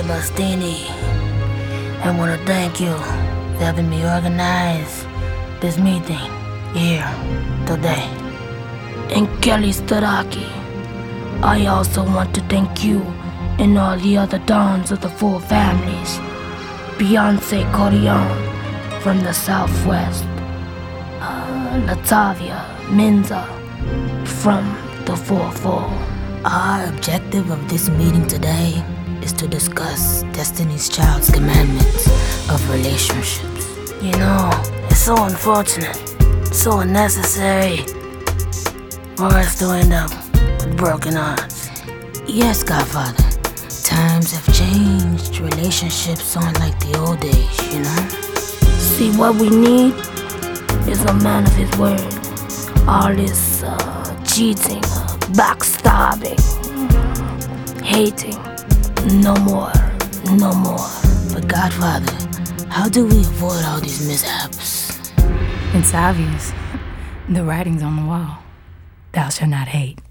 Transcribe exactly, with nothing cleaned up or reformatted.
Bastini. I want to thank you for having me organize this meeting here today. And Kelly Staraki, I also want to thank you and all the other dons of the four families. Beyonce Corleone from the Southwest, uh, Latavia Menza from the four four. Our objective of this meeting today is to discuss Destiny's Child's commandments of relationships. You know, it's so unfortunate, so unnecessary for us to end up with broken hearts. Yes, Godfather, times have changed. Relationships aren't like the old days, you know? See, what we need is a man of his word. All this uh, cheating, uh, backstabbing, hating, no more, no more. But Godfather, how do we avoid all these mishaps? It's obvious. The writing's on the wall. Thou shalt not hate.